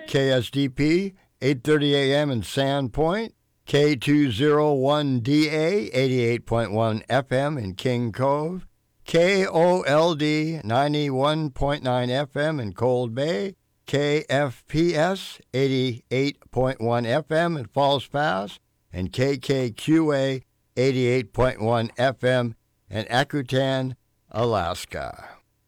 KSDP, 8:30 a.m. in Sandpoint, K201DA, 88.1 FM in King Cove, KOLD, 91.9 FM in Cold Bay, KFPS, 88.1 FM in Falls Pass, and KKQA, 88.1 FM in Akutan, Alaska.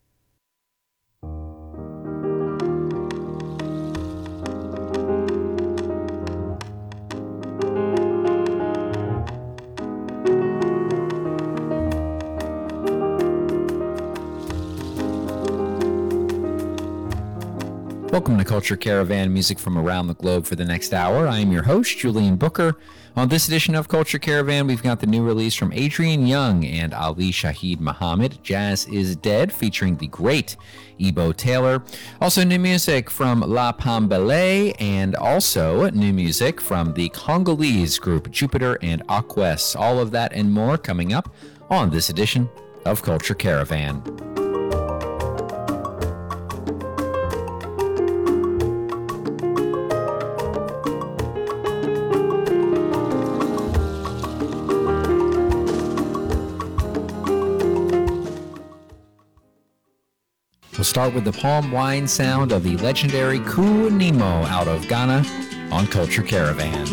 Welcome to Culture Caravan, music from around the globe for the next hour. I am your host, Julian Booker. On this edition of Culture Caravan, we've got the new release from Adrian Younge and Ali Shaheed Muhammad, Jazz is Dead, featuring the great Ebo Taylor. Also new music from La Pambele, and also new music from the Congolese group Jupiter and Aques. All of that and more coming up on this edition of Culture Caravan. We'll start with the palm wine sound of the legendary Ku Nemo out of Ghana on Culture Caravan.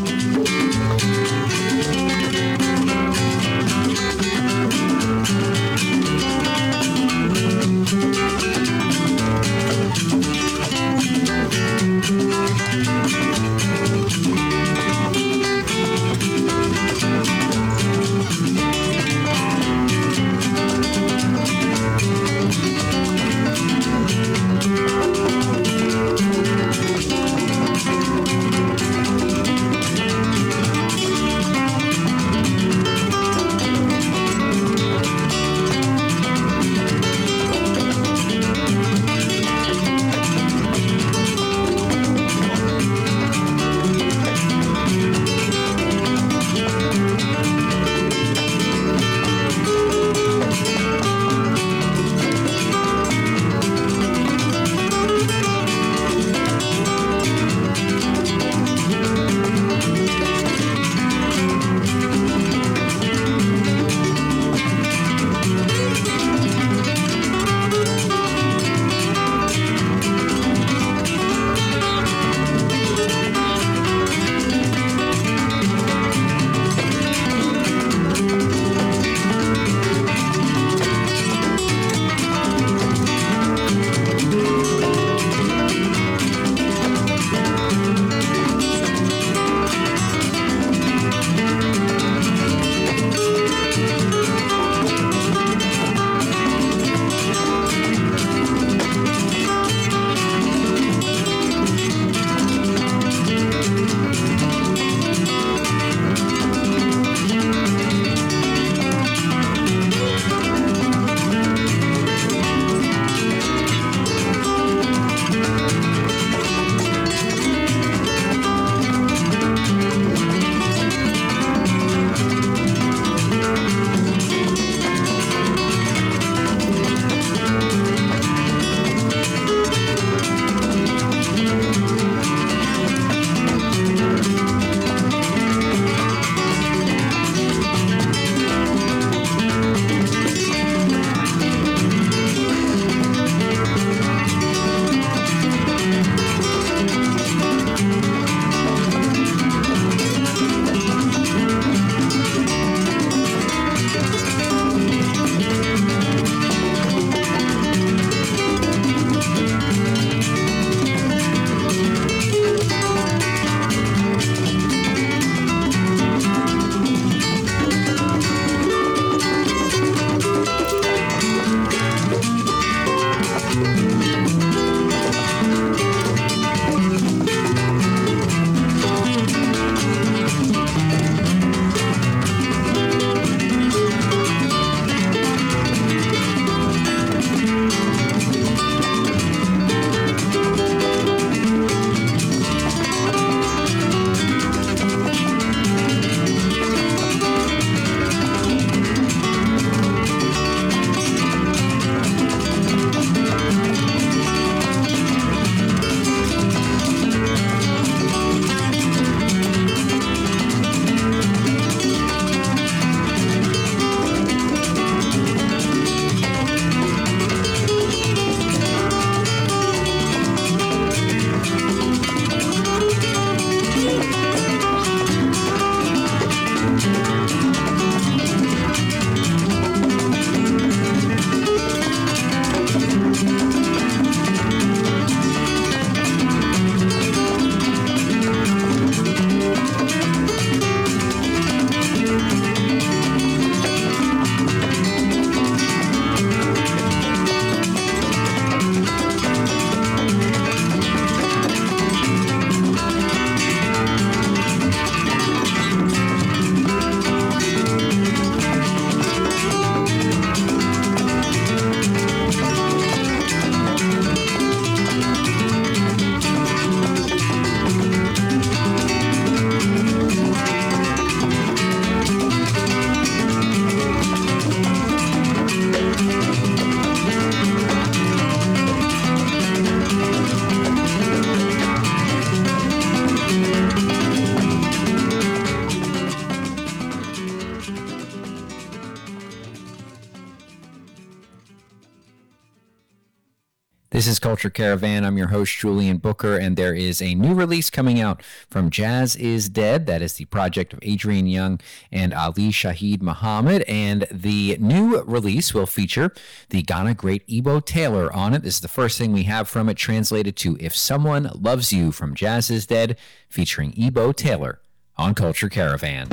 is Culture Caravan. I'm your host, Julian Booker, and there is a new release coming out from Jazz is Dead. That is the project of Adrian Younge and Ali Shaheed Muhammad, and the new release will feature the Ghana great Ebo Taylor on it. This is the first thing we have from it, translated to If Someone Loves You from Jazz is Dead, featuring Ebo Taylor on Culture Caravan.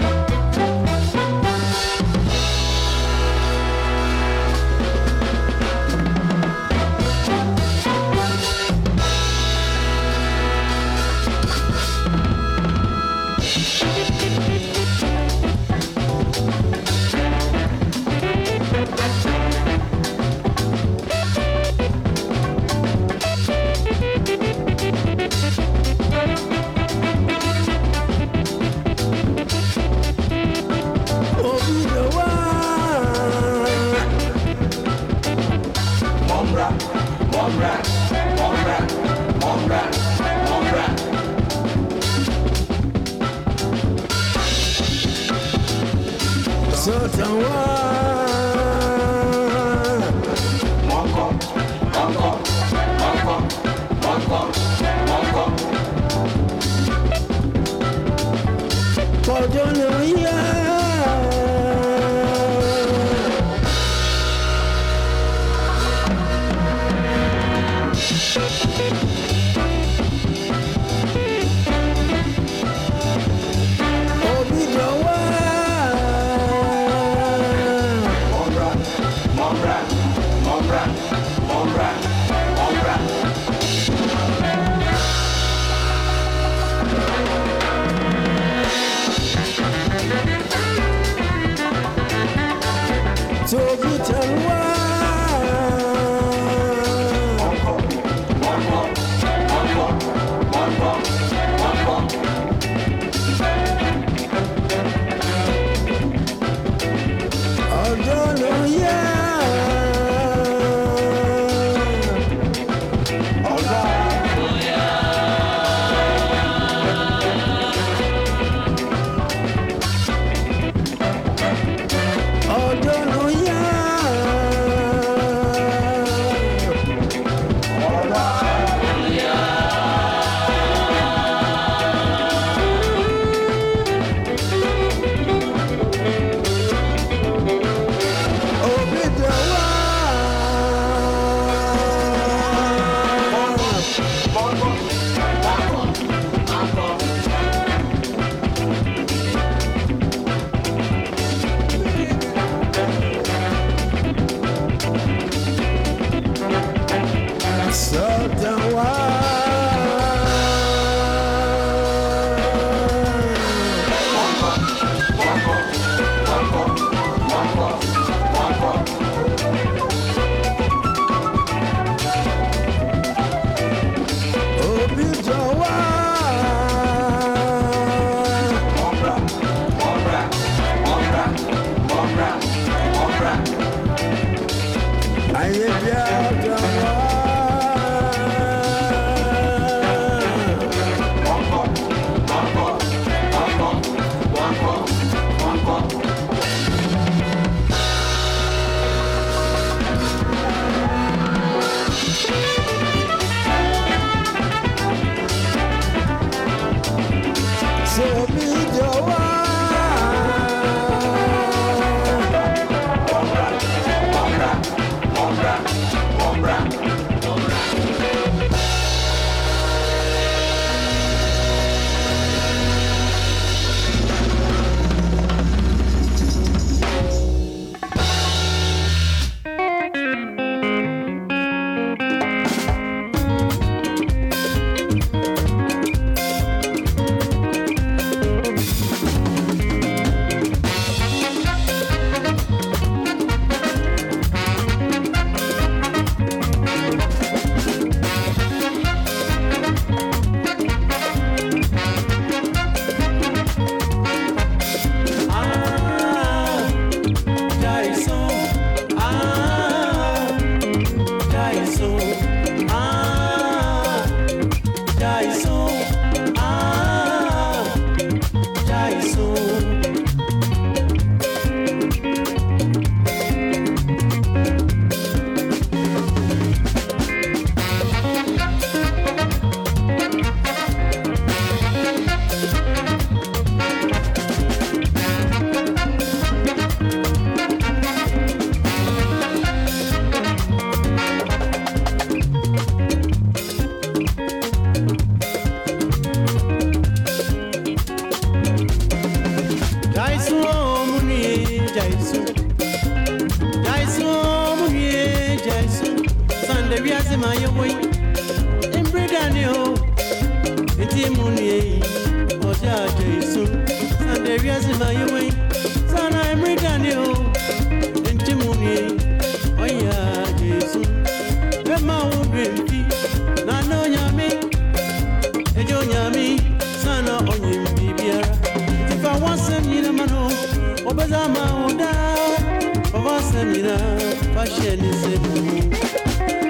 my way. In Britannia, Timuni, Oja Jason, Sunday, yes, in my way. Son, I'm Britannia, in Timuni, Oya Jason. The mountain beauty, Nano Yami, Ejo Yami, Sana on him, Bibiara. If I want some, you know, Obazama, Oda, Obasanina, fashion is it.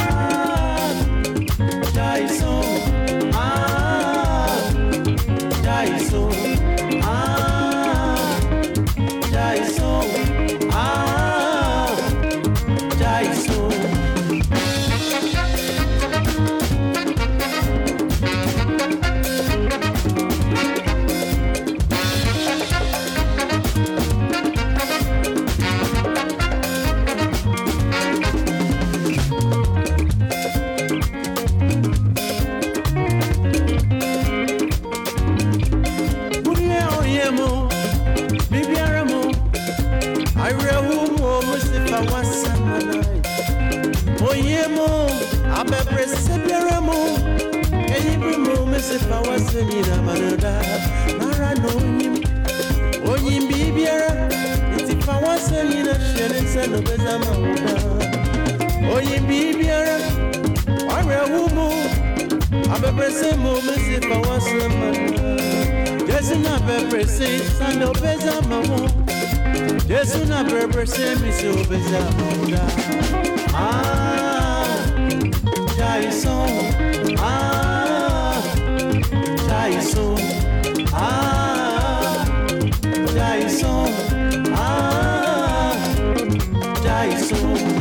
Jason, Jason, Jason, Jason. If I was in a manada, Nara no him, or him be beer. If I was in a shelling and of Bezama, or him be beer, or a woman, I be pressing moments if I was a man. Just enough pressing, and of Bezama, just enough pressing, Miss Bezama. Jason, Jason, Jason, Jason.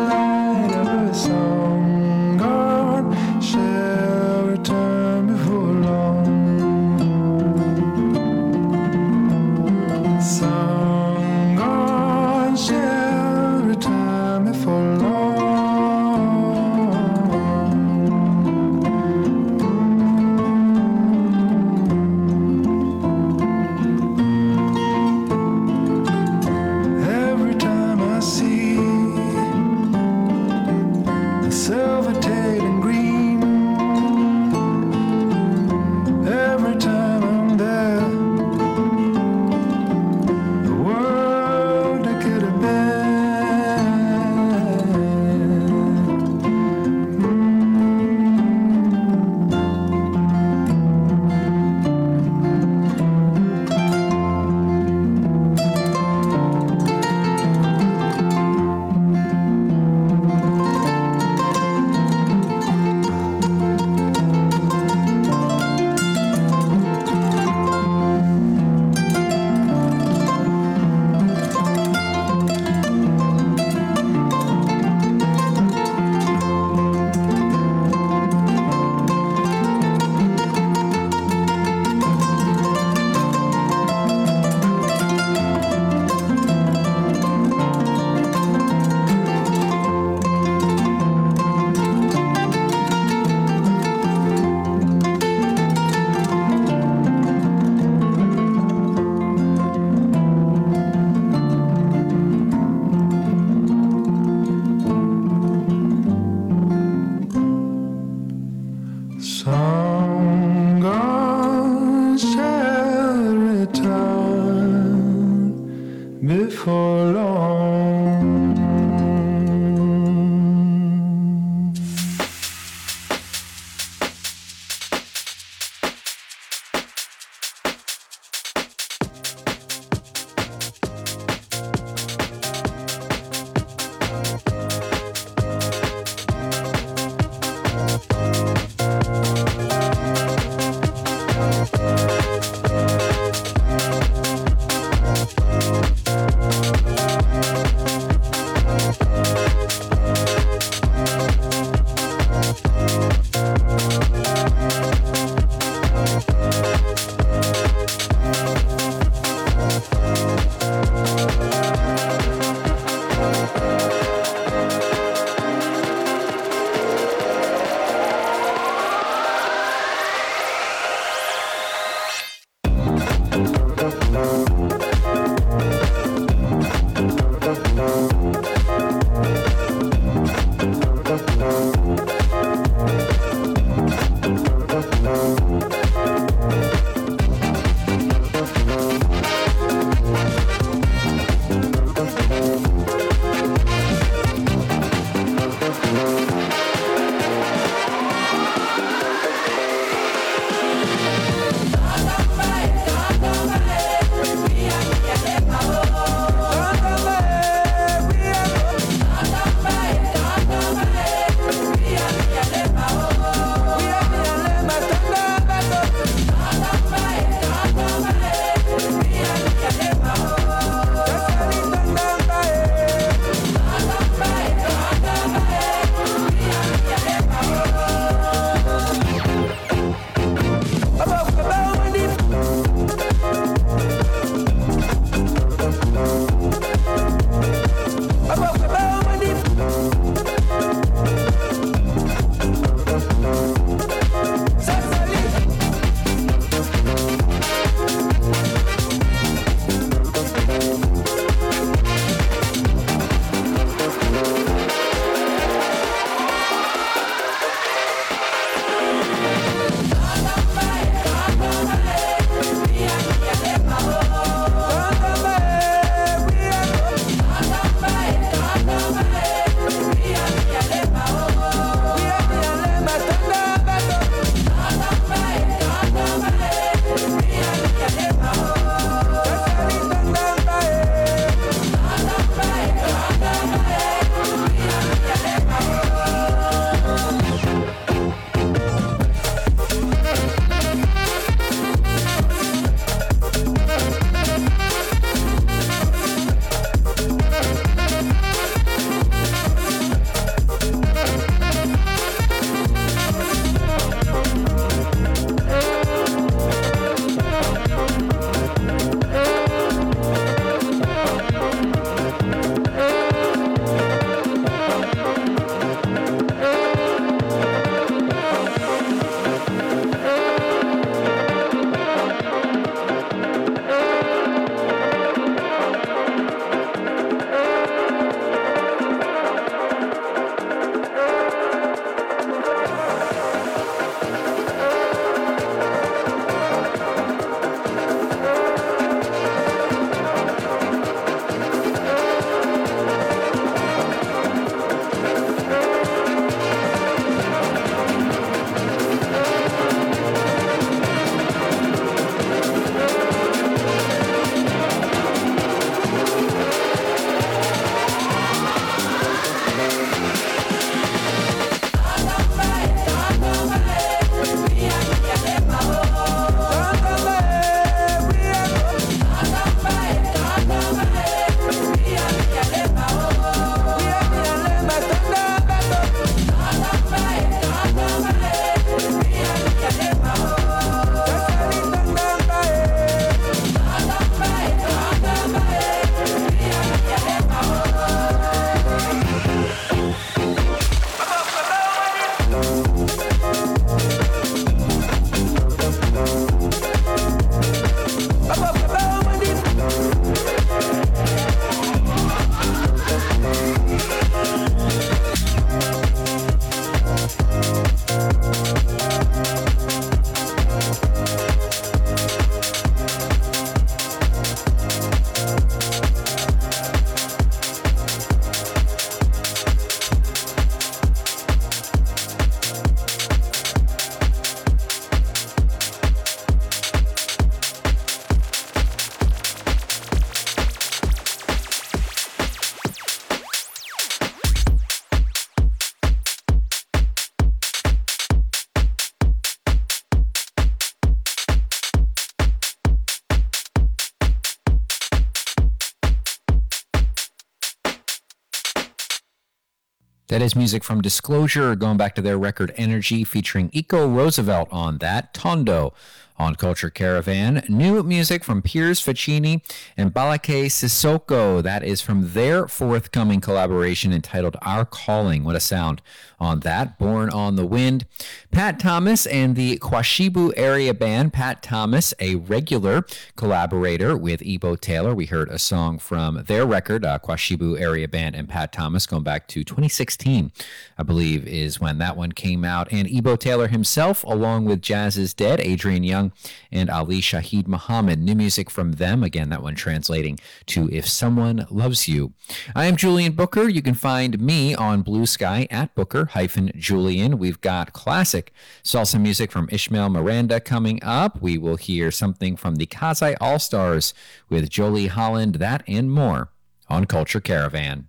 Shall return before Song on every time before long. Every time I see the silver tail and green, every time I'm there, That is music from Disclosure, going back to their record Energy, featuring Eco Roosevelt on that, Tondo on Culture Caravan. New music from Piers Faccini and Balake Sissoko. That is from their forthcoming collaboration entitled Our Calling. What a sound on that. Born on the Wind. Pat Thomas and the Kwashibu Area Band. Pat Thomas, a regular collaborator with Ebo Taylor. We heard a song from their record, Kwashibu Area Band and Pat Thomas, going back to 2016, I believe, is when that one came out. And Ebo Taylor himself, along with Jazz is Dead, Adrian Young, and Ali Shaheed Muhammad. New music from them. Again, that one translating to If Someone Loves You. I am Julian Booker. You can find me on Blue Sky at Booker-Julian. We've got classic salsa music from Ishmael Miranda coming up. We will hear something from the Kazai All-Stars with Jolie Holland, that and more on Culture Caravan.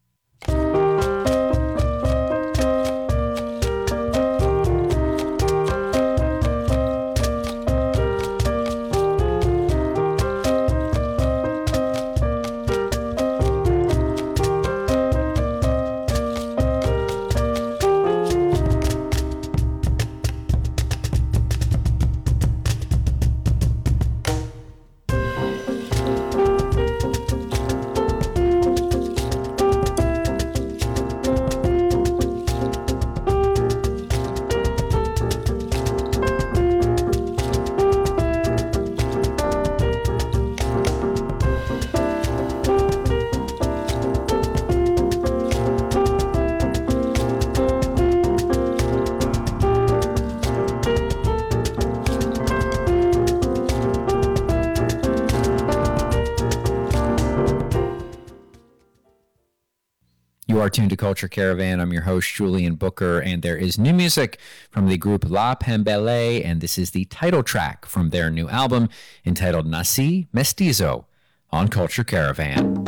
You are tuned to Culture Caravan. I'm your host, Julian Booker, and there is new music from the group La Pembele, and this is the title track from their new album entitled Nasi Mestizo on Culture Caravan.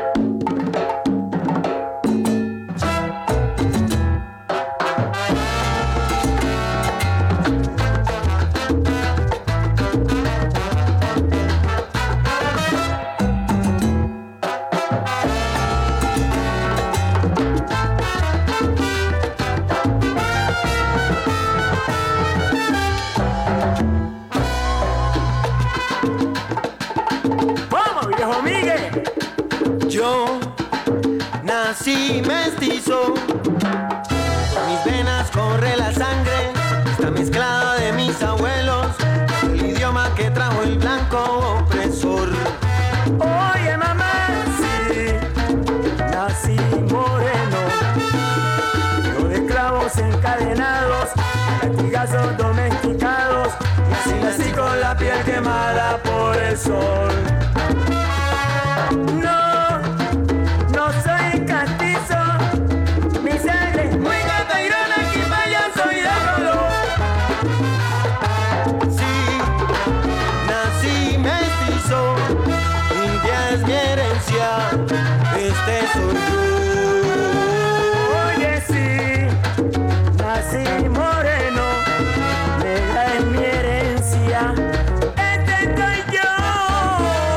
Yo nací mestizo, por mis venas corre la sangre, está mezclada de mis abuelos, el idioma que trajo el blanco opresor. Oye mamá, sí, nací moreno, hijo de esclavos encadenados, latigazos domesticados, y así nací con la piel quemada por el sol. No soy castizo, mi sangre muy catairana, aquí vaya soy de color. Sí, nací mestizo, India es mi herencia, este soy yo. Oye sí, nací moreno, negra es mi herencia, este soy yo.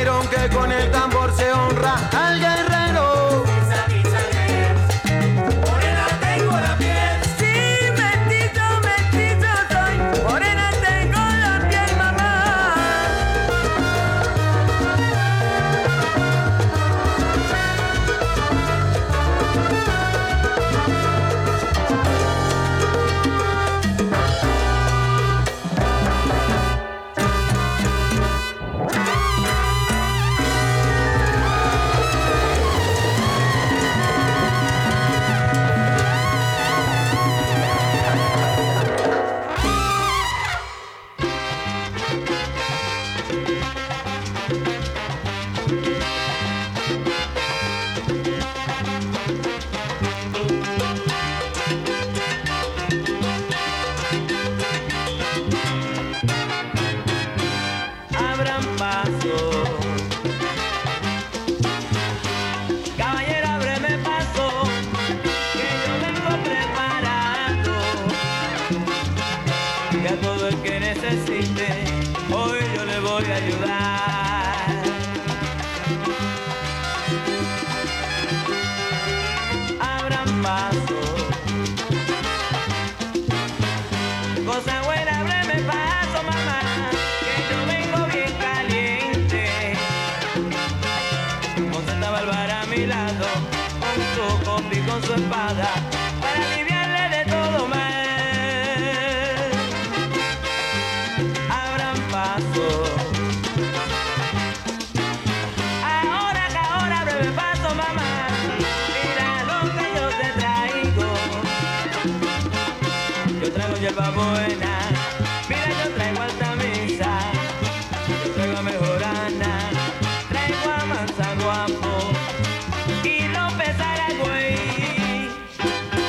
dijeron que con el tambor se honra al guerrero. Morena tengo la piel. Sí, mestizo, mestizo soy. Morena tengo la piel, mamá. Abran paso. Caballero, ábreme paso, que yo vengo preparado. Y a todo el que necesite, hoy yo le voy a ayudar. Abran paso. Cosa buena, ábreme paso, mamá, que yo vengo bien caliente. Con Santa Bárbara a mi lado, con su copa y con su espada, para aliviarle de todo mal. Abran paso. Ahora, ábreme paso, mamá. Mira lo que yo te traigo. Yo traigo hierba buena, mira yo traigo altamisa, yo traigo a mejorana, traigo a mansa guapo y López Aragüey.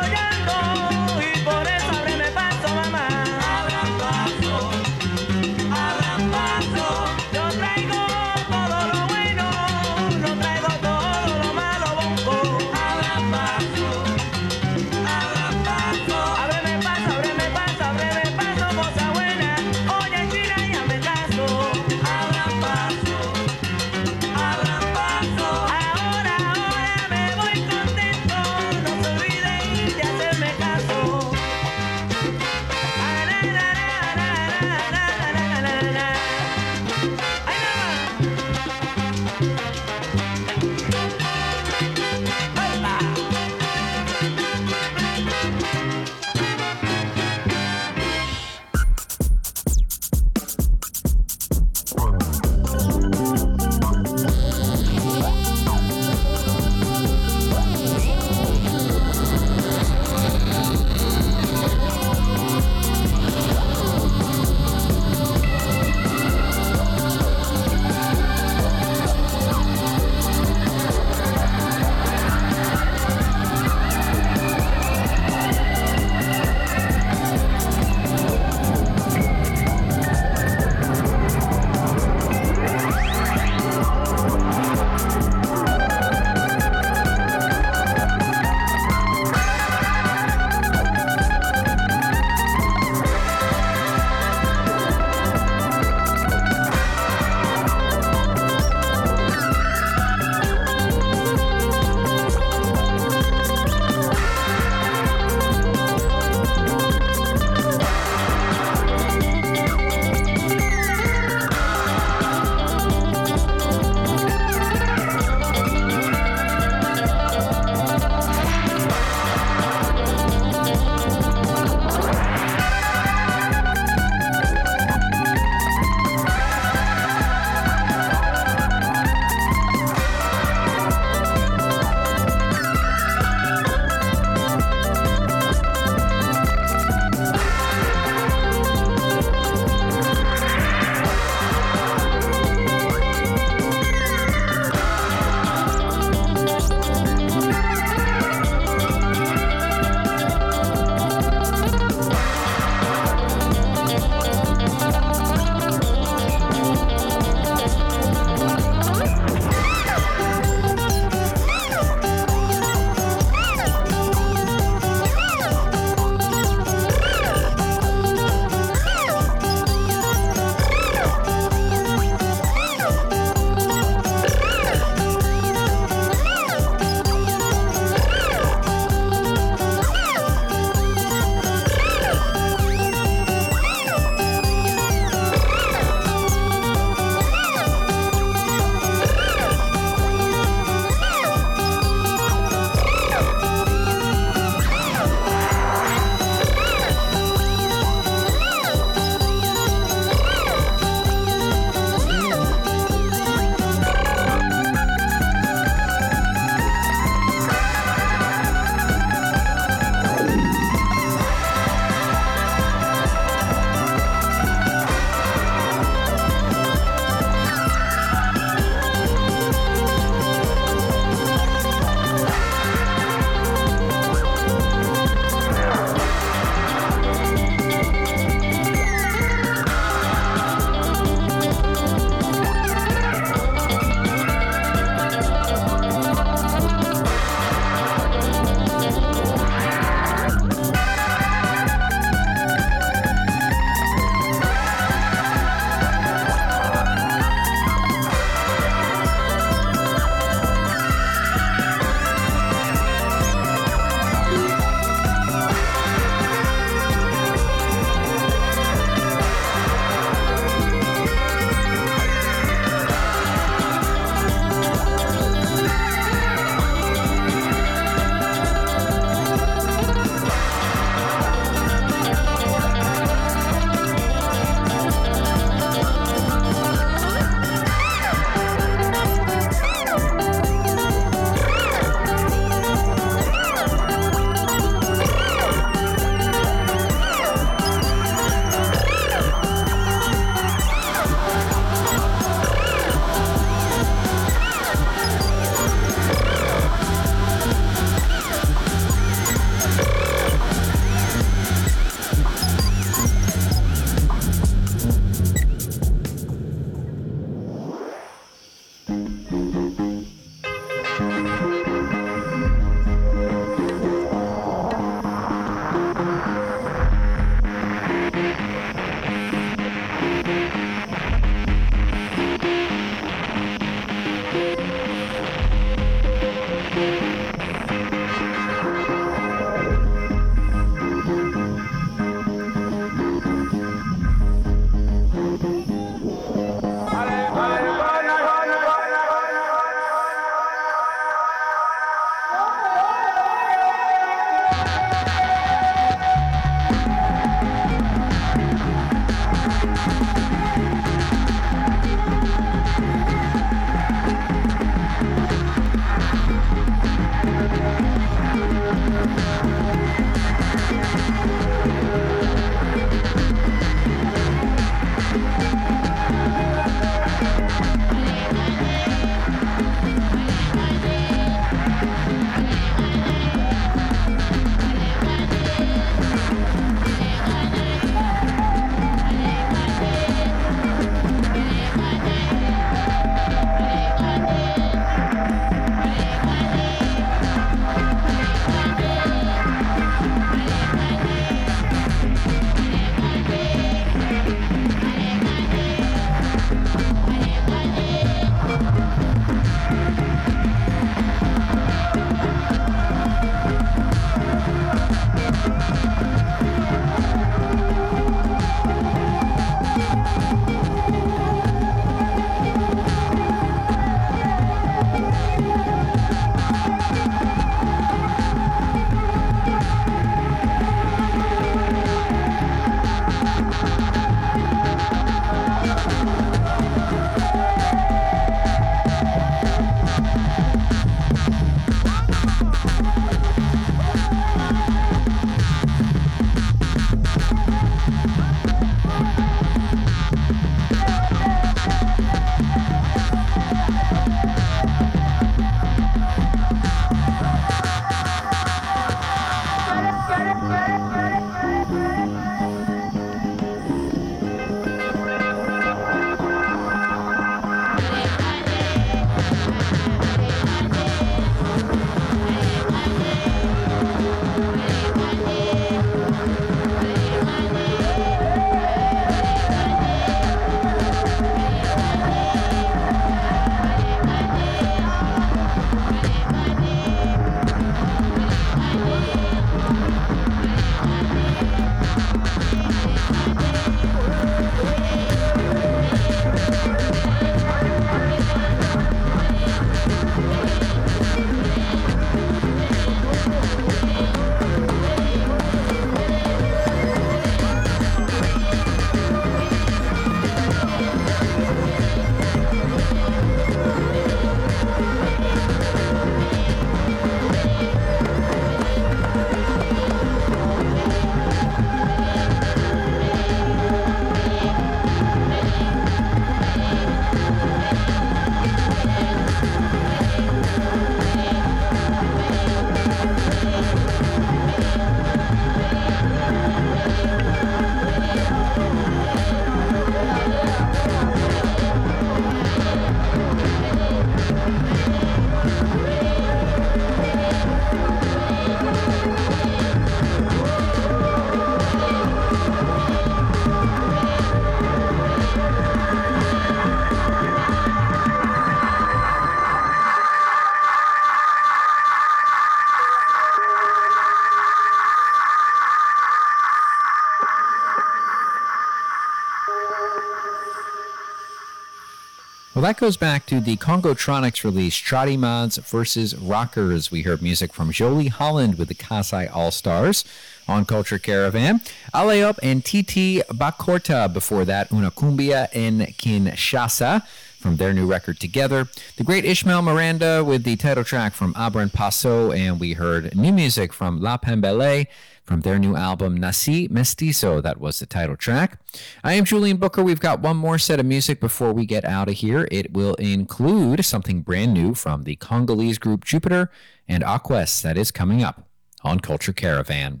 Well, that goes back to the Congotronics release, Trotty-Mods vs. Rockers. We heard music from Jolie Holland with the Kasai All-Stars on Culture Caravan. Aleop and Titi Bakorta before that, Una Cumbia en Kinshasa from their new record Together. The great Ishmael Miranda with the title track from Abra Paso, and we heard new music from La Pembele from their new album Nasi Mestizo. That was the title track. I am Julian Booker. We've got one more set of music before we get out of here. It will include something brand new from the Congolese group Jupiter and Aquest. That is coming up on Culture Caravan.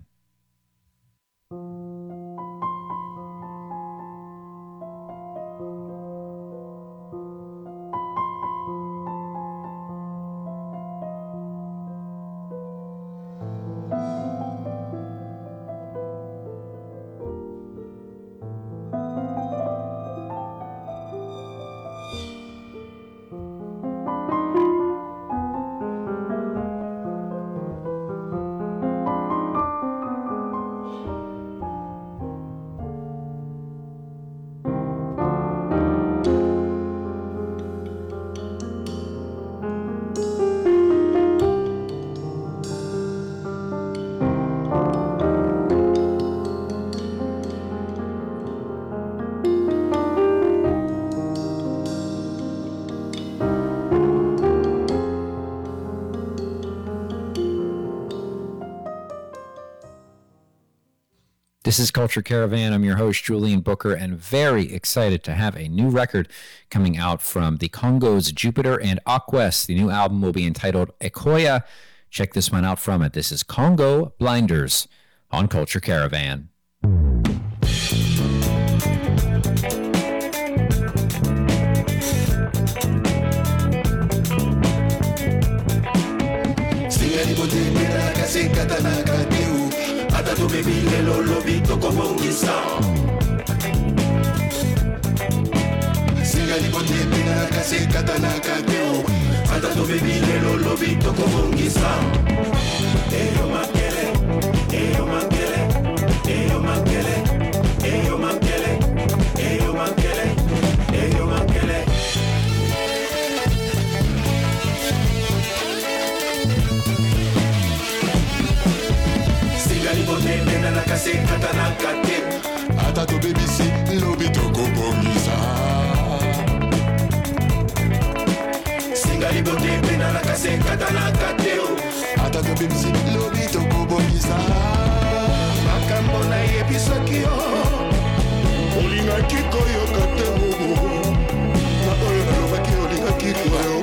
This is Culture Caravan. I'm your host, Julian Booker, and very excited to have a new record coming out from the Congos Jupiter and Aquest. The new album will be entitled Ekoya. Check this one out from it. This is Congo Blinders on Culture Caravan. Hasta tu baby lo lobito como un guisao. Singa li bote pina la case katana kakeo. Hasta tu baby lo lobito como un guisao. Eyo makele, eyo makele, eyo makele, eyo makele, eyo makele, eyo makele. Nena na kase katana kate ata to BBC lobito kopongisa Singali bote nena na kase katana kate ata to BBC lobito kopongisa Makambo na yepisokio Olinga kiko yo kate mugu Na oyo na lobaki olinga kiko yo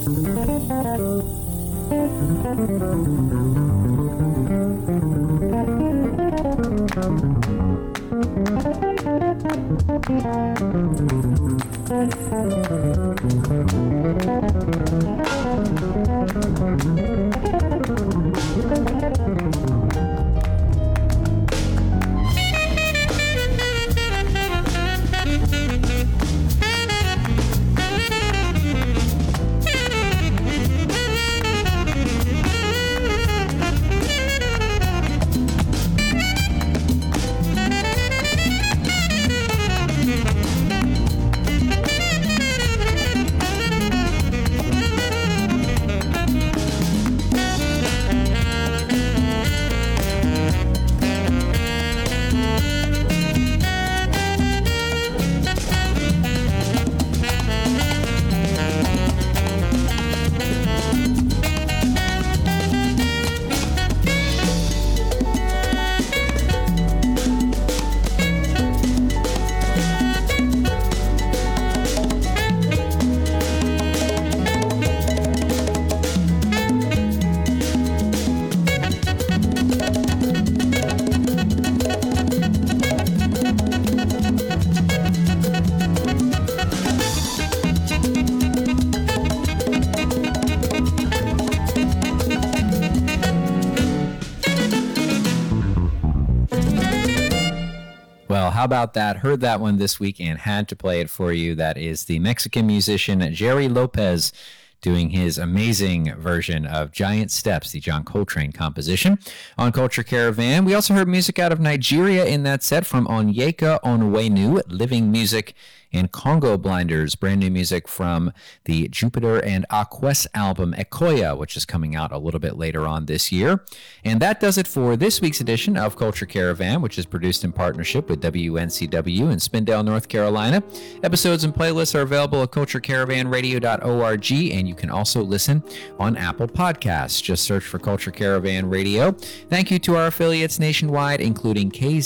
Well, how about that? Heard that one this week and had to play it for you. That is the Mexican musician Jerry Lopez doing his amazing version of Giant Steps, the John Coltrane composition, on Culture Caravan. We also heard music out of Nigeria in that set from Onyeka Onwenu, Living Music, and Congo Blinders, brand new music from the Jupiter and Aques album Ekoya, which is coming out a little bit later on this year. And that does it for this week's edition of Culture Caravan, which is produced in partnership with WNCW in Spindale, North Carolina. Episodes and playlists are available at culturecaravanradio.org, and you can also listen on Apple Podcasts. Just search for Culture Caravan Radio. Thank you to our affiliates nationwide, including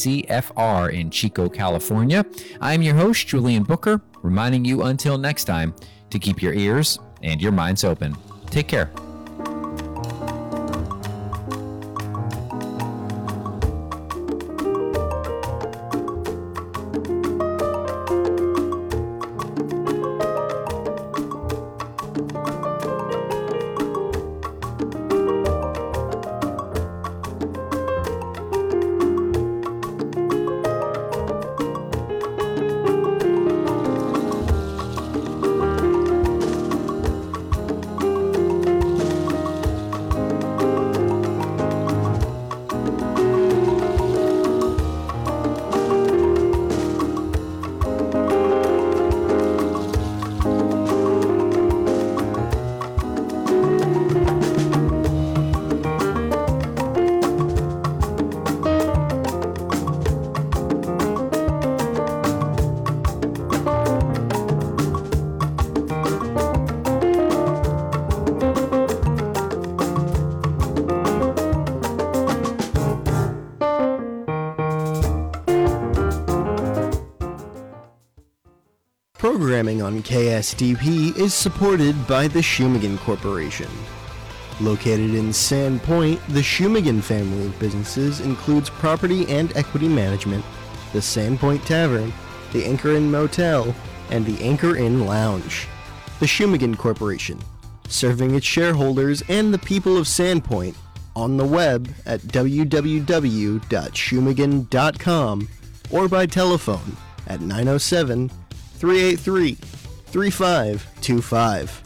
KZFR in Chico, California. I'm your host, Julian Booker, reminding you until next time to keep your ears and your minds open. Take care. Programming on KSDP is supported by the Shumagan Corporation. Located in Sandpoint, the Shumagan family of businesses includes property and equity management, the Sandpoint Tavern, the Anchor Inn Motel, and the Anchor Inn Lounge. The Shumagan Corporation, serving its shareholders and the people of Sandpoint on the web at www.shumagan.com or by telephone at 907-383-3525.